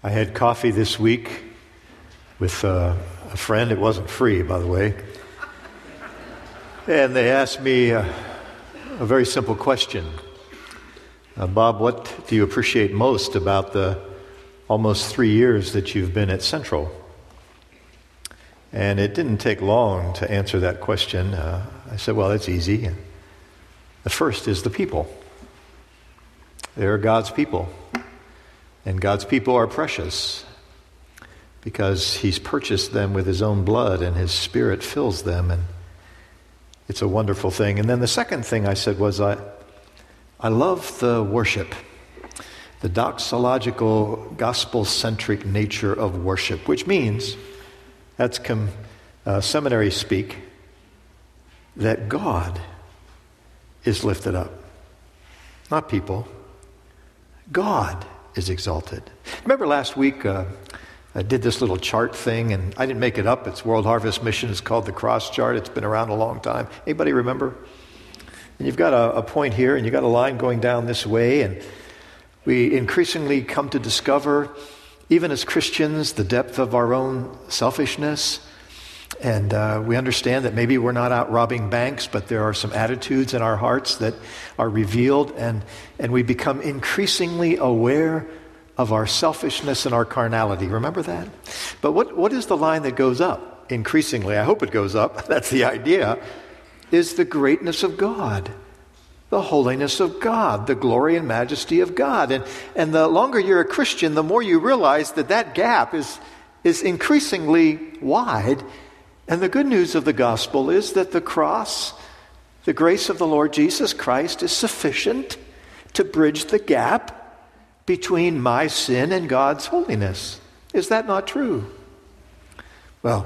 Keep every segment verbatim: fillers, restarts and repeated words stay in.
I had coffee this week with uh, a friend. It wasn't free, by the way. And they asked me uh, a very simple question. Uh, Bob, what do you appreciate most about the almost three years that you've been at Central? And it didn't take long to answer that question. Uh, I said, well, it's easy. The first is the people. They're God's people. And God's people are precious because He's purchased them with His own blood and His Spirit fills them. And it's a wonderful thing. And then the second thing I said was, I, I love the worship, the doxological, gospel-centric nature of worship, which means, that's com, uh, seminary speak, that God is lifted up, not people. God is exalted. Remember last week uh, I did this little chart thing, and I didn't make it up. It's World Harvest Mission. It's called the cross chart. It's been around a long time. Anybody remember? And you've got a, a point here, and you've got a line going down this way, and we increasingly come to discover, even as Christians, the depth of our own selfishness. And uh, we understand that maybe we're not out robbing banks, but there are some attitudes in our hearts that are revealed, and, and we become increasingly aware of our selfishness and our carnality. Remember that? But what, what is the line that goes up? Increasingly, I hope it goes up. That's the idea, is the greatness of God, the holiness of God, the glory and majesty of God. And, and the longer you're a Christian, the more you realize that that gap is, is increasingly wide. And the good news of the gospel is that the cross, the grace of the Lord Jesus Christ, is sufficient to bridge the gap between my sin and God's holiness. Is that not true? Well,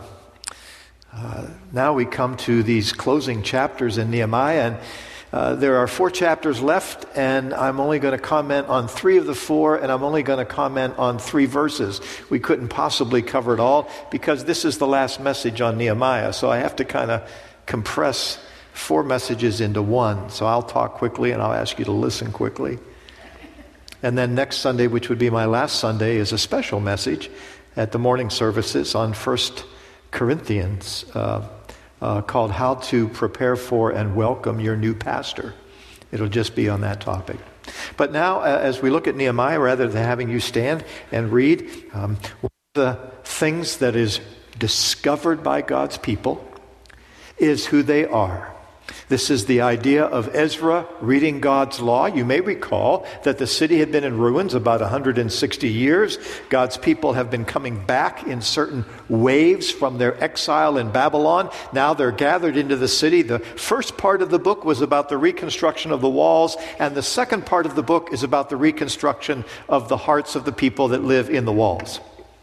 uh, now we come to these closing chapters in Nehemiah, and uh, there are four chapters left, and I'm only going to comment on three of the four, and I'm only going to comment on three verses. We couldn't possibly cover it all because this is the last message on Nehemiah, so I have to kind of compress four messages into one. So I'll talk quickly, and I'll ask you to listen quickly. And then next Sunday, which would be my last Sunday, is a special message at the morning services on First Corinthians, uh, Uh, called How to Prepare for and Welcome Your New Pastor. It'll just be on that topic. But now, uh, as we look at Nehemiah, rather than having you stand and read, um, one of the things that is discovered by God's people is who they are. This is the idea of Ezra reading God's law. You may recall that the city had been in ruins about one hundred sixty years. God's people have been coming back in certain waves from their exile in Babylon. Now they're gathered into the city. The first part of the book was about the reconstruction of the walls, and the second part of the book is about the reconstruction of the hearts of the people that live in the walls.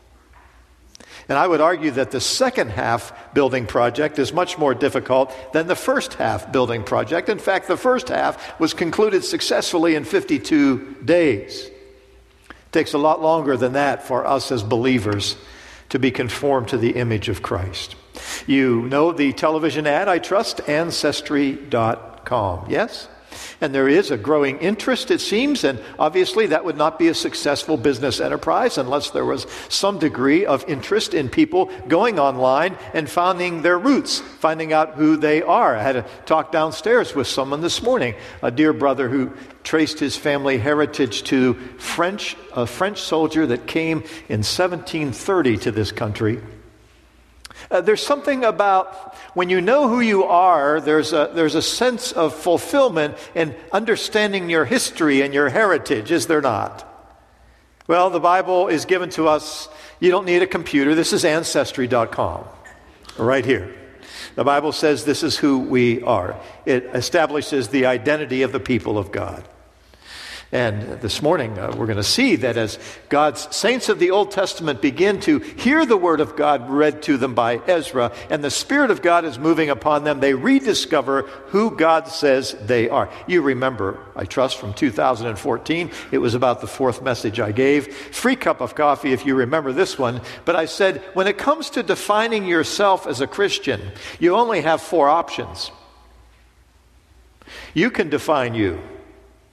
And I would argue that the second half building project is much more difficult than the first half building project. In fact, the first half was concluded successfully in fifty-two days. It takes a lot longer than that for us as believers to be conformed to the image of Christ. You know the television ad, I trust, ancestry dot com, yes? And there is a growing interest, it seems, and obviously that would not be a successful business enterprise unless there was some degree of interest in people going online and finding their roots, finding out who they are. I had a talk downstairs with someone this morning, a dear brother who traced his family heritage to French, a French soldier that came in seventeen thirty to this country. Uh, there's something about when you know who you are, there's a, there's a sense of fulfillment in understanding your history and your heritage, is there not? Well, the Bible is given to us. You don't need a computer. This is ancestry dot com, right here. The Bible says this is who we are. It establishes the identity of the people of God. And this morning, uh, we're going to see that as God's saints of the Old Testament begin to hear the Word of God read to them by Ezra, and the Spirit of God is moving upon them, they rediscover who God says they are. You remember, I trust, from two thousand fourteen, it was about the fourth message I gave. Free cup of coffee if you remember this one. But I said, when it comes to defining yourself as a Christian, you only have four options. You can define you.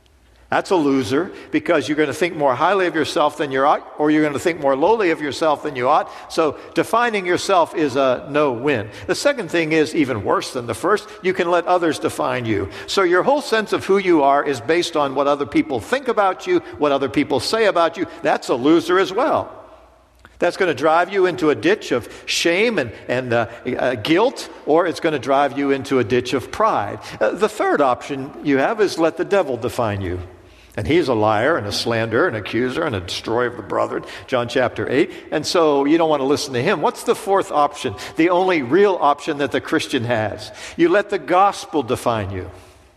That's a loser, because you're going to think more highly of yourself than you ought, or you're going to think more lowly of yourself than you ought. So defining yourself is a no-win. The second thing is even worse than the first. You can let others define you. So your whole sense of who you are is based on what other people think about you, what other people say about you. That's a loser as well. That's going to drive you into a ditch of shame and, and uh, uh, guilt, or it's going to drive you into a ditch of pride. Uh, the third option you have is let the devil define you. And he's a liar and a slanderer, an accuser and a destroyer of the brethren, John chapter eight. And so you don't want to listen to him. What's the fourth option? The only real option that the Christian has. You let the gospel define you.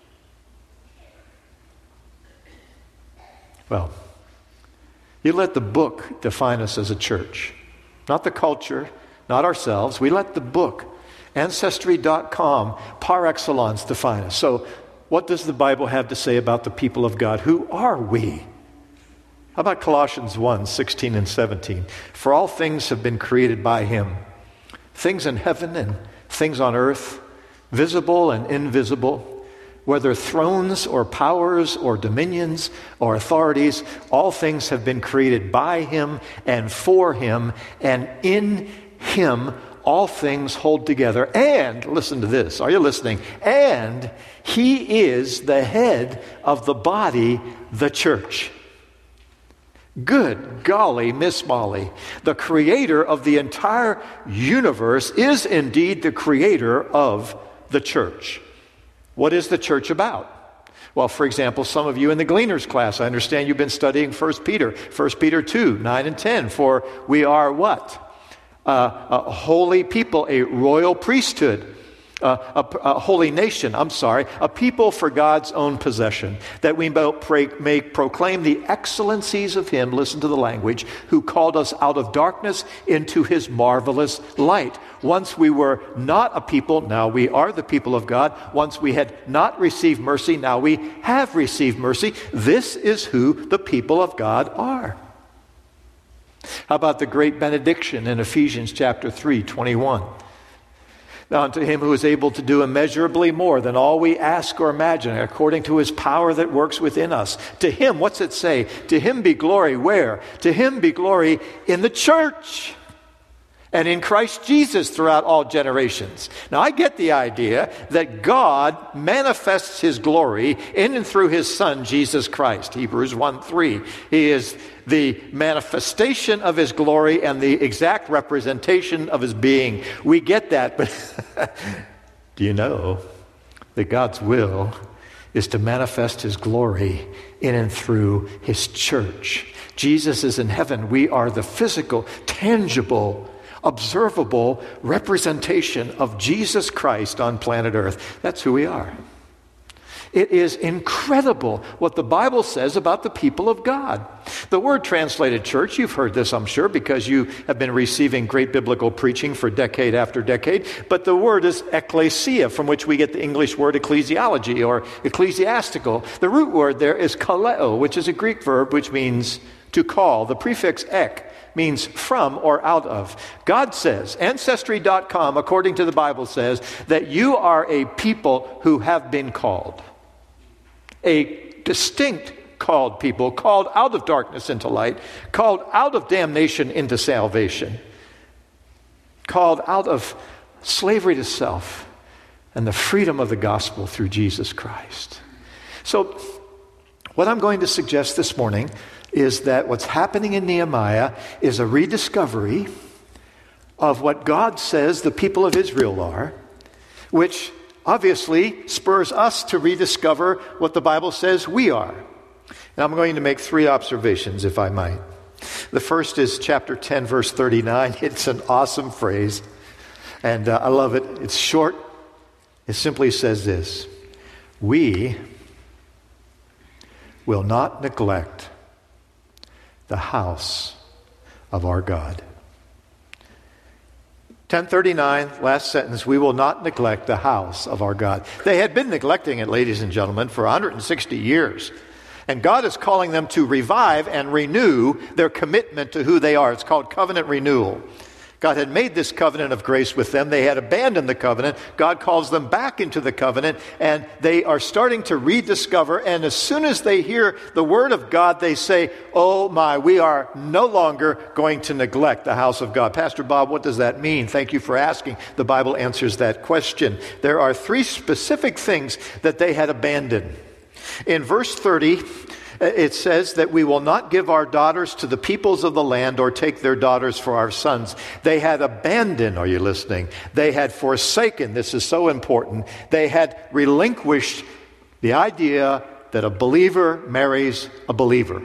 Well, you let the book define us as a church. Not the culture, not ourselves. We let the book, Ancestry dot com, par excellence, define us. So what does the Bible have to say about the people of God? Who are we? How about Colossians one, sixteen and seventeen? For all things have been created by him, things in heaven and things on earth, visible and invisible, whether thrones or powers or dominions or authorities, all things have been created by him and for him, and in him all things hold together. And, listen to this, are you listening? And he is the head of the body, the church. Good golly, Miss Molly, the creator of the entire universe is indeed the creator of the church. What is the church about? Well, for example, some of you in the Gleaners class, I understand you've been studying First Peter, First Peter two, nine and ten. For we are what? Uh, a holy people, a royal priesthood, uh, a, a holy nation, I'm sorry, a people for God's own possession, that we may proclaim the excellencies of him, listen to the language, who called us out of darkness into his marvelous light. Once we were not a people, now we are the people of God. Once we had not received mercy, now we have received mercy. This is who the people of God are. How about the great benediction in Ephesians chapter three, twenty-one? Now unto him who is able to do immeasurably more than all we ask or imagine, according to his power that works within us. To him, what's it say? To him be glory where? To him be glory in the church and in Christ Jesus throughout all generations. Now I get the idea that God manifests his glory in and through his Son, Jesus Christ. Hebrews one three. He is the manifestation of his glory and the exact representation of his being. We get that, but do you know that God's will is to manifest his glory in and through his church? Jesus is in heaven. We are the physical, tangible, observable representation of Jesus Christ on planet Earth. That's who we are. It is incredible what the Bible says about the people of God. The word translated church, you've heard this, I'm sure, because you have been receiving great biblical preaching for decade after decade. But the word is ecclesia, from which we get the English word ecclesiology or ecclesiastical. The root word there is kaleo, which is a Greek verb which means to call. The prefix ek means from or out of. God says, Ancestry dot com, according to the Bible, says that you are a people who have been called. A distinct called people, called out of darkness into light, called out of damnation into salvation, called out of slavery to self and the freedom of the gospel through Jesus Christ. So what I'm going to suggest this morning is that what's happening in Nehemiah is a rediscovery of what God says the people of Israel are, which obviously spurs us to rediscover what the Bible says we are. And I'm going to make three observations, if I might. The first is chapter ten, verse thirty-nine. It's an awesome phrase, and uh, I love it. It's short. It simply says this: we will not neglect the house of our God. ten thirty-nine, last sentence, we will not neglect the house of our God. They had been neglecting it, ladies and gentlemen, for one hundred sixty years. And God is calling them to revive and renew their commitment to who they are. It's called covenant renewal. God had made this covenant of grace with them. They had abandoned the covenant. God calls them back into the covenant, and they are starting to rediscover. And as soon as they hear the word of God, they say, oh my, we are no longer going to neglect the house of God. Pastor Bob, what does that mean? Thank you for asking. The Bible answers that question. There are three specific things that they had abandoned. In verse thirty, it says that we will not give our daughters to the peoples of the land or take their daughters for our sons. They had abandoned, are you listening? They had forsaken, this is so important, they had relinquished the idea that a believer marries a believer.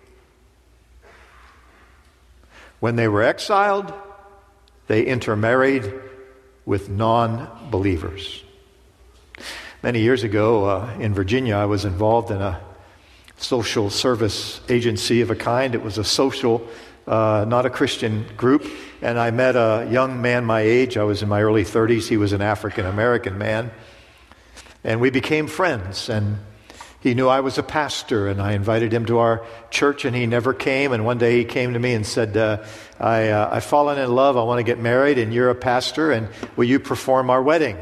When they were exiled, they intermarried with non-believers. Many years ago uh, in Virginia, I was involved in a social service agency of a kind. It was a social, uh, not a Christian group. And I met a young man my age. I was in my early thirties. He was an African-American man. And we became friends. And he knew I was a pastor. And I invited him to our church, and he never came. And one day he came to me and said, uh, I, uh, I've fallen in love. I want to get married, and you're a pastor. And will you perform our wedding?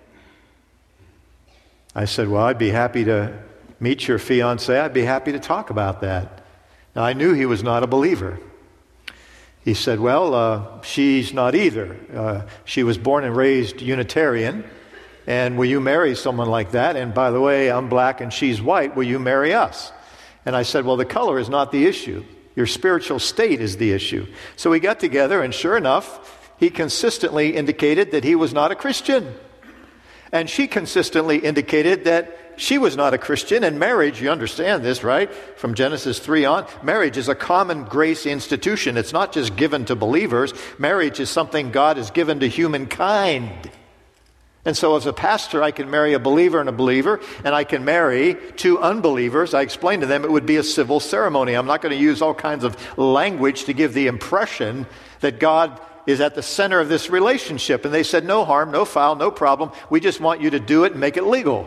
I said, well, I'd be happy to meet your fiancée. I'd be happy to talk about that. Now, I knew he was not a believer. He said, well, uh, she's not either. Uh, she was born and raised Unitarian. And will you marry someone like that? And by the way, I'm black and she's white. Will you marry us? And I said, well, the color is not the issue. Your spiritual state is the issue. So we got together, and sure enough, he consistently indicated that he was not a Christian. And she consistently indicated that she was not a Christian. And marriage, you understand this, right? From Genesis three on, marriage is a common grace institution. It's not just given to believers. Marriage is something God has given to humankind. And so as a pastor, I can marry a believer and a believer, and I can marry two unbelievers. I explained to them it would be a civil ceremony. I'm not going to use all kinds of language to give the impression that God is at the center of this relationship. And they said, no harm, no foul, no problem. We just want you to do it and make it legal.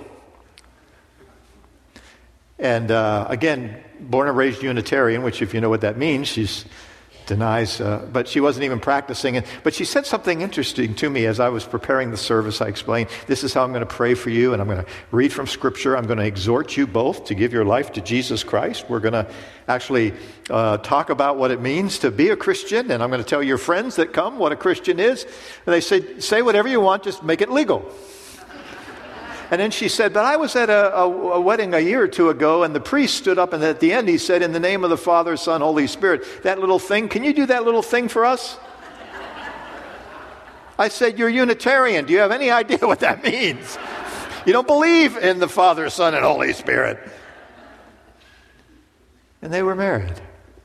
And uh, again, born and raised Unitarian, which if you know what that means, she's denies, uh, but she wasn't even practicing. And, but she said something interesting to me as I was preparing the service. I explained, this is how I'm going to pray for you, and I'm going to read from Scripture. I'm going to exhort you both to give your life to Jesus Christ. We're going to actually uh, talk about what it means to be a Christian, and I'm going to tell your friends that come what a Christian is. And they said, say whatever you want, just make it legal. And then she said, but I was at a, a, a wedding a year or two ago, and the priest stood up, and at the end he said, in the name of the Father, Son, Holy Spirit, that little thing, can you do that little thing for us? I said, you're Unitarian. Do you have any idea what that means? You don't believe in the Father, Son, and Holy Spirit. And they were married.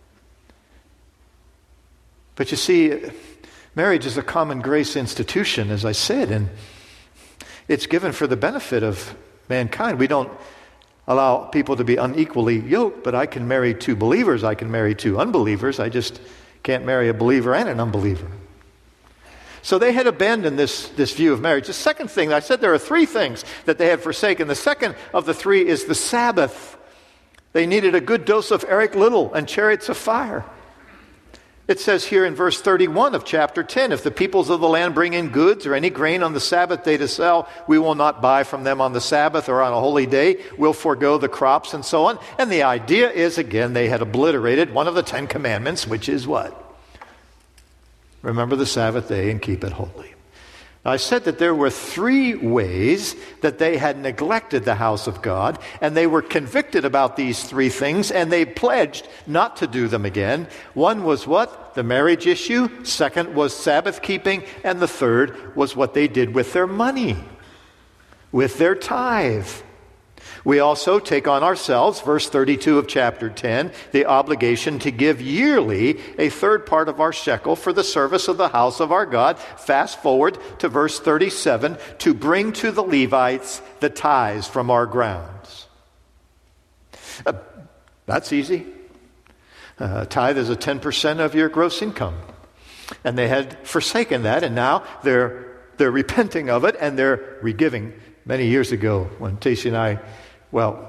But you see, marriage is a common grace institution, as I said, and it's given for the benefit of mankind. We don't allow people to be unequally yoked, but I can marry two believers. I can marry two unbelievers. I just can't marry a believer and an unbeliever. So they had abandoned this, this view of marriage. The second thing, I said there are three things that they had forsaken. The second of the three is the Sabbath. They needed a good dose of Eric Liddell and Chariots of Fire. It says here in verse thirty-one of chapter ten, if the peoples of the land bring in goods or any grain on the Sabbath day to sell, we will not buy from them on the Sabbath or on a holy day. We'll forego the crops and so on. And the idea is, again, they had obliterated one of the Ten Commandments, which is what? Remember the Sabbath day and keep it holy. Now, I said that there were three ways that they had neglected the house of God, and they were convicted about these three things, and they pledged not to do them again. One was what? The marriage issue. Second was Sabbath keeping. And the third was what they did with their money, with their tithe. We also take on ourselves, verse thirty-two of chapter ten, the obligation to give yearly a third part of our shekel for the service of the house of our God. Fast forward to verse thirty-seven, to bring to the Levites the tithes from our grounds. Uh, that's easy. Uh, tithe is a ten percent of your gross income. And they had forsaken that, and now they're, they're repenting of it, and they're regiving. Many years ago, when Tacey and I, well,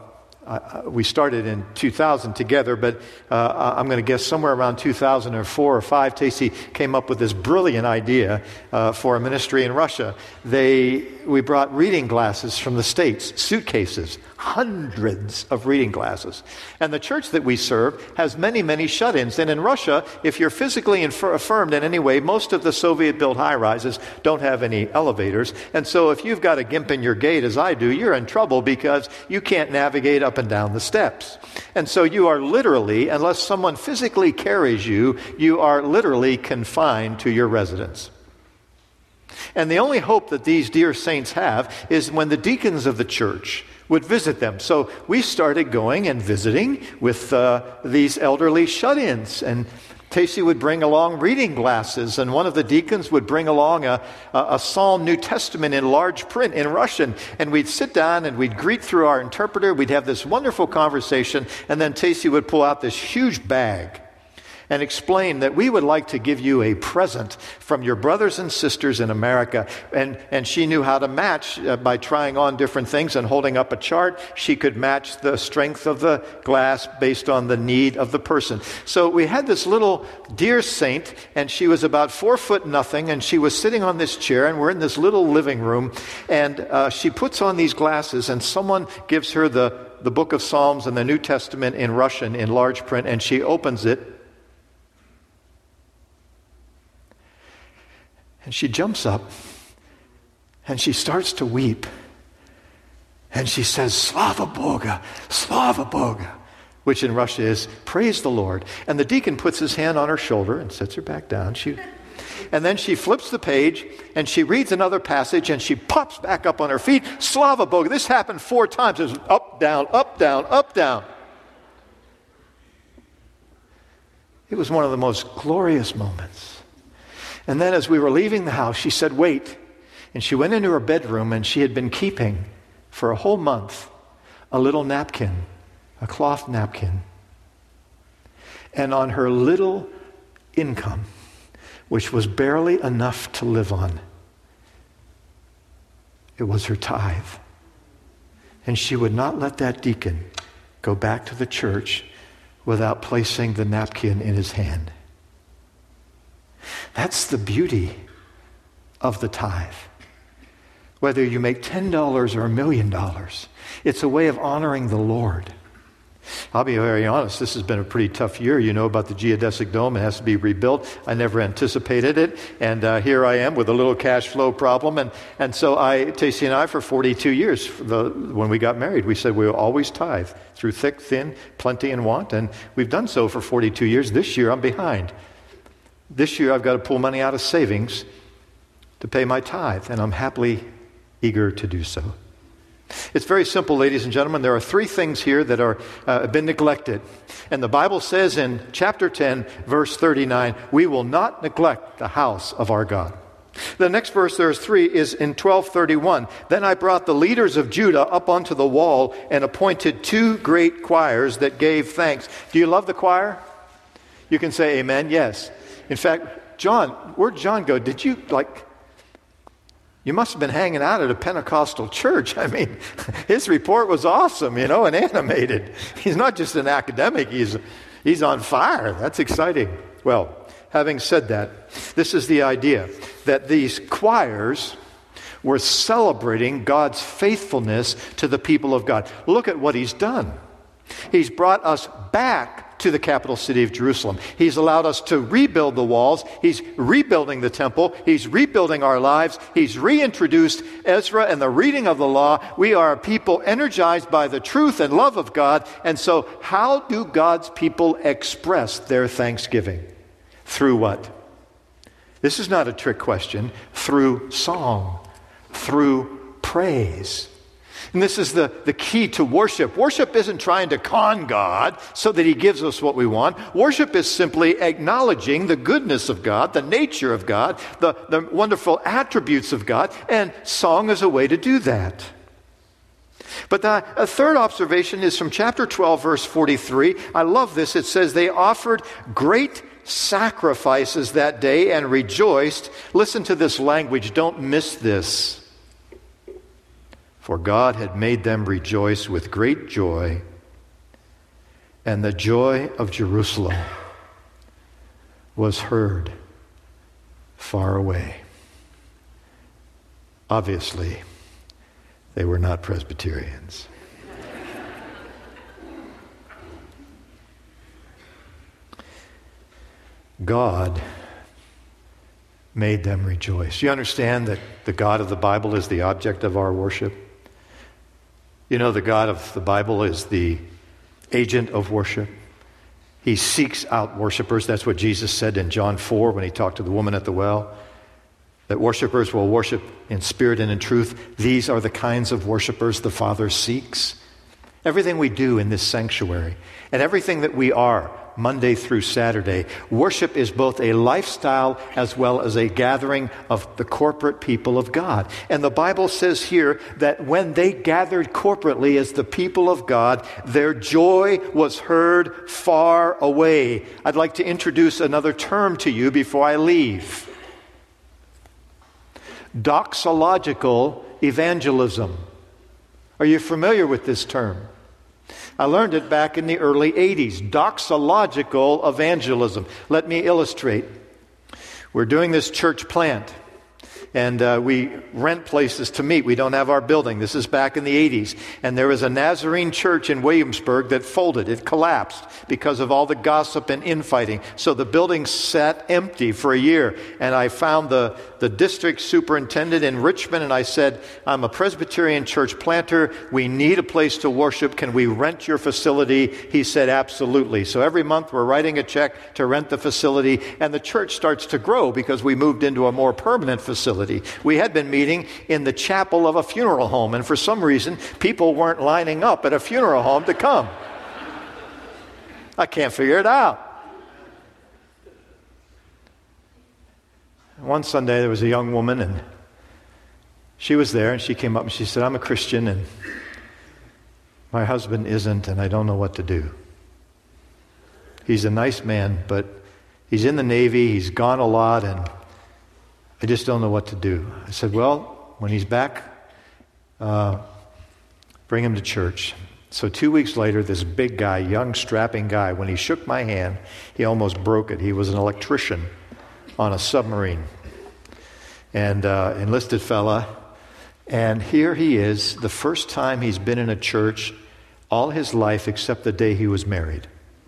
Uh, we started in two thousand together, but uh, I'm going to guess somewhere around two thousand four or five, Tacey came up with this brilliant idea uh, for a ministry in Russia. They, we brought reading glasses from the States, suitcases, hundreds of reading glasses. And the church that we serve has many, many shut-ins. And in Russia, if you're physically infer- affirmed in any way, most of the Soviet-built high-rises don't have any elevators. And so if you've got a gimp in your gait, as I do, you're in trouble because you can't navigate up and down the steps. And so you are literally, unless someone physically carries you, you are literally confined to your residence. And the only hope that these dear saints have is when the deacons of the church would visit them. So we started going and visiting with uh, these elderly shut-ins. And Tacey would bring along reading glasses, and one of the deacons would bring along a, a, a Psalm New Testament in large print in Russian. And we'd sit down and we'd greet through our interpreter. We'd have this wonderful conversation. And then Tacey would pull out this huge bag and explain that we would like to give you a present from your brothers and sisters in America. And, and she knew how to match uh, by trying on different things and holding up a chart. She could match the strength of the glass based on the need of the person. So we had this little dear saint, and she was about four foot nothing, and she was sitting on this chair, and we're in this little living room, and uh, she puts on these glasses, and someone gives her the, the book of Psalms and the New Testament in Russian in large print, and she opens it. And she jumps up, and she starts to weep. And she says, Slava Boga, Slava Boga, which in Russia is, praise the Lord. And the deacon puts his hand on her shoulder and sets her back down. She, and then she flips the page, and she reads another passage, and she pops back up on her feet. Slava Boga. This happened four times. It was up, down, up, down, up, down. It was one of the most glorious moments. And then as we were leaving the house, she said, wait. And she went into her bedroom, and she had been keeping for a whole month a little napkin, a cloth napkin. And on her little income, which was barely enough to live on, it was her tithe. And she would not let that deacon go back to the church without placing the napkin in his hand. That's the beauty of the tithe. Whether you make ten dollars or a million dollars, it's a way of honoring the Lord. I'll be very honest, this has been a pretty tough year. You know about the geodesic dome. It has to be rebuilt. I never anticipated it. And uh, here I am with a little cash flow problem. And, and so I, Tacey and I, for forty-two years, the, when we got married, we said we will always tithe through thick, thin, plenty, and want. And we've done so for forty-two years. This year I'm behind. This year I've got to pull money out of savings to pay my tithe, and I'm happily eager to do so. It's very simple, ladies and gentlemen. There are three things here that are uh, have been neglected. And the Bible says in chapter ten, verse thirty-nine, we will not neglect the house of our God. The next verse, there's three, is in twelve thirty-one. Then I brought the leaders of Judah up onto the wall and appointed two great choirs that gave thanks. Do you love the choir? You can say amen, yes. In fact, John, where'd John go? Did you, like, you must have been hanging out at a Pentecostal church. I mean, his report was awesome, you know, and animated. He's not just an academic, he's, he's on fire. That's exciting. Well, having said that, this is the idea that these choirs were celebrating God's faithfulness to the people of God. Look at what he's done. He's brought us back to the capital city of Jerusalem. He's allowed us to rebuild the walls. He's rebuilding the temple. He's rebuilding our lives. He's reintroduced Ezra and the reading of the law. We are a people energized by the truth and love of God. And so how do God's people express their thanksgiving? Through what? This is not a trick question. Through song, through praise. And this is the, the key to worship. Worship isn't trying to con God so that he gives us what we want. Worship is simply acknowledging the goodness of God, the nature of God, the, the wonderful attributes of God, and song is a way to do that. But the a third observation is from chapter twelve, verse forty-three. I love this. It says, they offered great sacrifices that day and rejoiced. Listen to this language. Don't miss this. For God had made them rejoice with great joy and the joy of Jerusalem was heard far away. Obviously, they were not Presbyterians. God made them rejoice. You understand that the God of the Bible is the object of our worship? You know, the God of the Bible is the agent of worship. He seeks out worshipers. That's what Jesus said in John four when he talked to the woman at the well. That worshipers will worship in spirit and in truth. These are the kinds of worshipers the Father seeks. Everything we do in this sanctuary and everything that we are Monday through Saturday, worship is both a lifestyle as well as a gathering of the corporate people of God. And the Bible says here that when they gathered corporately as the people of God, their joy was heard far away. I'd like to introduce another term to you before I leave. Doxological evangelism. Are you familiar with this term? I learned it back in the early eighties. Doxological evangelism. Let me illustrate. We're doing this church plant, and uh, we rent places to meet. We don't have our building. This is back in the eighties. And there was a Nazarene church in Williamsburg that folded. It collapsed because of all the gossip and infighting. So the building sat empty for a year. And I found the, the district superintendent in Richmond, and I said, I'm a Presbyterian church planter. We need a place to worship. Can we rent your facility? He said, absolutely. So every month we're writing a check to rent the facility, and the church starts to grow because we moved into a more permanent facility. We had been meeting in the chapel of a funeral home, and for some reason, people weren't lining up at a funeral home to come. I can't figure it out. One Sunday, there was a young woman, and she was there, and she came up and she said, I'm a Christian, and my husband isn't, and I don't know what to do. He's a nice man, but he's in the Navy, he's gone a lot, and I just don't know what to do. I said, well, when he's back, uh, bring him to church. So two weeks later, this big guy, young, strapping guy, when he shook my hand, he almost broke it. He was an electrician on a submarine, and uh, enlisted fella. And here he is, the first time he's been in a church all his life except the day he was married.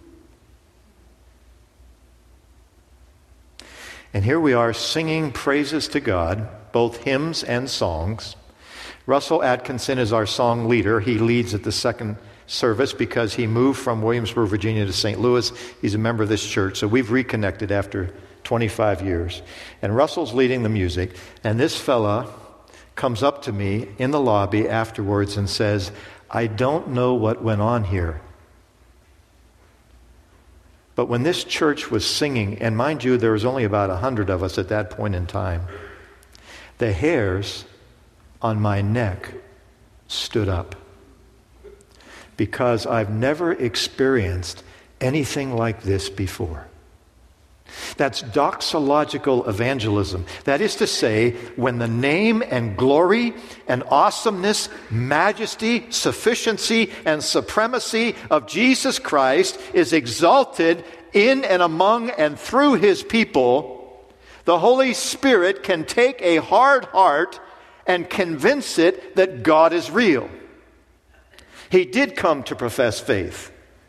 And here we are singing praises to God, both hymns and songs. Russell Atkinson is our song leader. He leads at the second service because he moved from Williamsburg, Virginia to Saint Louis. He's a member of this church, so we've reconnected after twenty-five years. And Russell's leading the music, and this fella comes up to me in the lobby afterwards and says, I don't know what went on here, but when this church was singing, and mind you, there was only about a hundred of us at that point in time, the hairs on my neck stood up because I've never experienced anything like this before. That's doxological evangelism. That is to say, when the name and glory and awesomeness, majesty, sufficiency, and supremacy of Jesus Christ is exalted in and among and through his people, the Holy Spirit can take a hard heart and convince it that God is real. He did come to profess faith.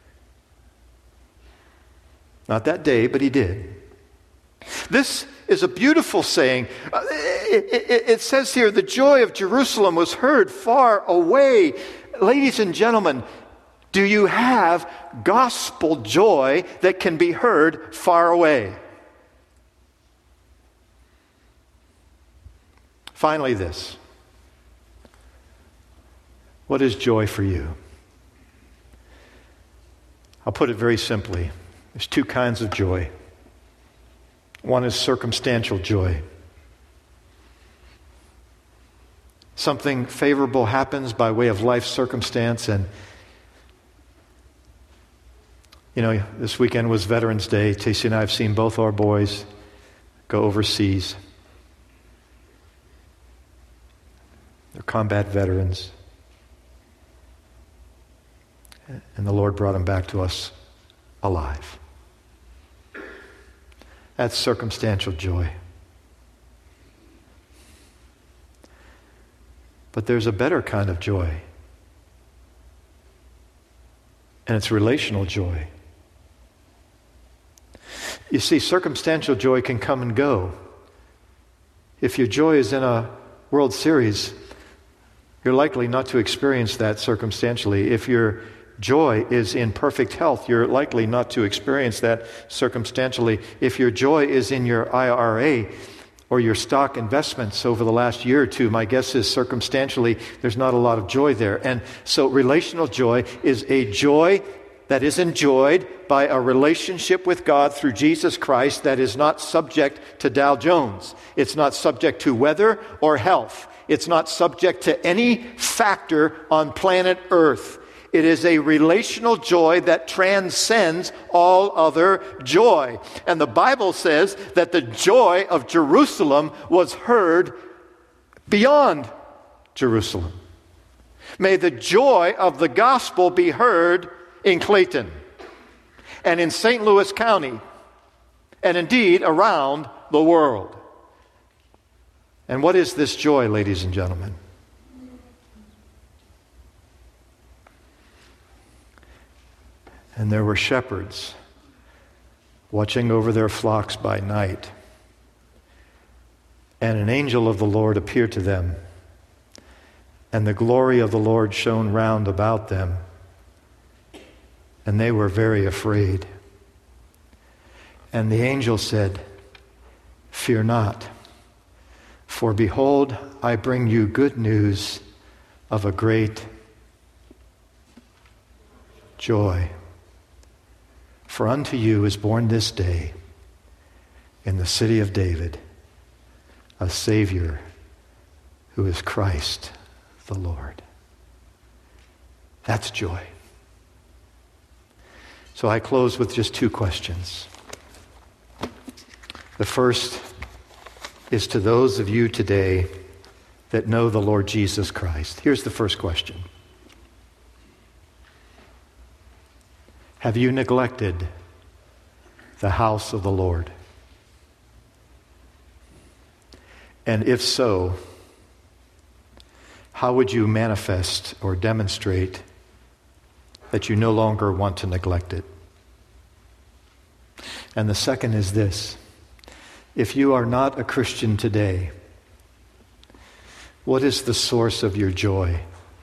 Not that day, but he did. This is a beautiful saying. Uh, it, it, it says here, the joy of Jerusalem was heard far away. Ladies and gentlemen, do you have gospel joy that can be heard far away? Finally, this. What is joy for you? I'll put it very simply. There's two kinds of joy. One is circumstantial joy. Something favorable happens by way of life circumstance, and you know, this weekend was Veterans Day. Tacey and I have seen both our boys go overseas. They're combat veterans. And the Lord brought him back to us alive. That's circumstantial joy. But there's a better kind of joy. And it's relational joy. You see, circumstantial joy can come and go. If your joy is in a World Series, you're likely not to experience that circumstantially. If your joy is in perfect health, you're likely not to experience that circumstantially. If your joy is in your I R A or your stock investments over the last year or two, my guess is circumstantially there's not a lot of joy there. And so relational joy is a joy that is enjoyed by a relationship with God through Jesus Christ that is not subject to Dow Jones. It's not subject to weather or health. It's not subject to any factor on planet Earth. It is a relational joy that transcends all other joy. And the Bible says that the joy of Jerusalem was heard beyond Jerusalem. May the joy of the gospel be heard in Clayton and in Saint Louis County and indeed around the world. And what is this joy, ladies and gentlemen? And there were shepherds watching over their flocks by night. And an angel of the Lord appeared to them, and the glory of the Lord shone round about them, and they were very afraid. And the angel said, "Fear not, for behold, I bring you good news of a great joy. For unto you is born this day in the city of David a Savior who is Christ the Lord." That's joy. So I close with just two questions. The first is to those of you today that know the Lord Jesus Christ. Here's the first question. Have you neglected the house of the Lord? And if so, how would you manifest or demonstrate that you no longer want to neglect it? And the second is this. If you are not a Christian today, what is the source of your joy?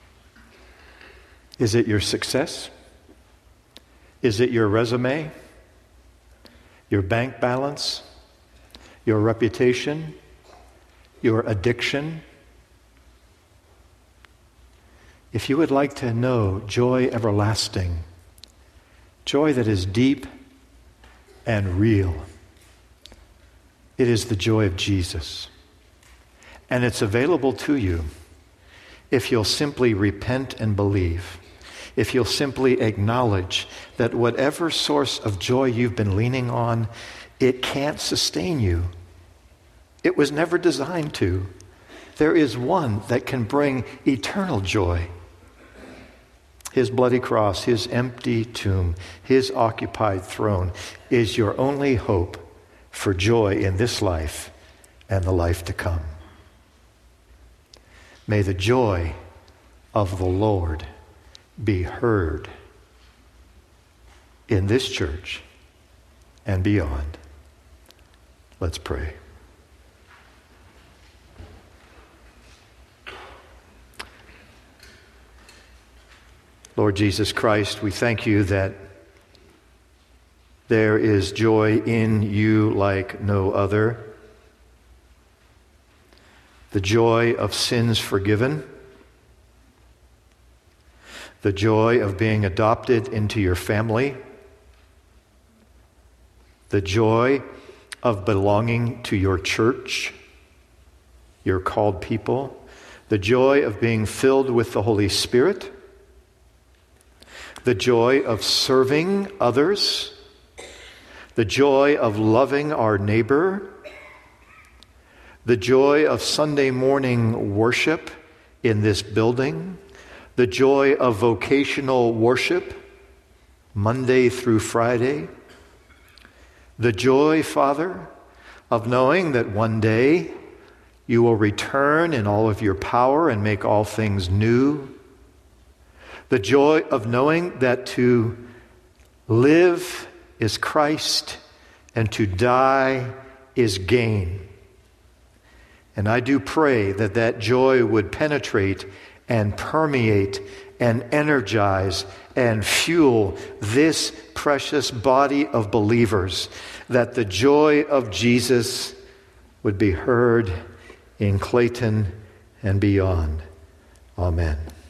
Is it your success? Is it your resume? Your bank balance? Your reputation? Your addiction? If you would like to know joy everlasting, joy that is deep and real, it is the joy of Jesus. And it's available to you if you'll simply repent and believe. If you'll simply acknowledge that whatever source of joy you've been leaning on, it can't sustain you. It was never designed to. There is one that can bring eternal joy. His bloody cross, his empty tomb, his occupied throne is your only hope for joy in this life and the life to come. May the joy of the Lord be heard in this church and beyond. Let's pray. Lord Jesus Christ, we thank you that there is joy in you like no other. The joy of sins forgiven. The joy of being adopted into your family. The joy of belonging to your church, your called people. The joy of being filled with the Holy Spirit. The joy of serving others. The joy of loving our neighbor. The joy of Sunday morning worship in this building. the joy of vocational worship, Monday through Friday, the joy, Father, of knowing that one day you will return in all of your power and make all things new, the joy of knowing that to live is Christ and to die is gain. And I do pray that that joy would penetrate and permeate and energize and fuel this precious body of believers, that the joy of Jesus would be heard in Clayton and beyond. Amen.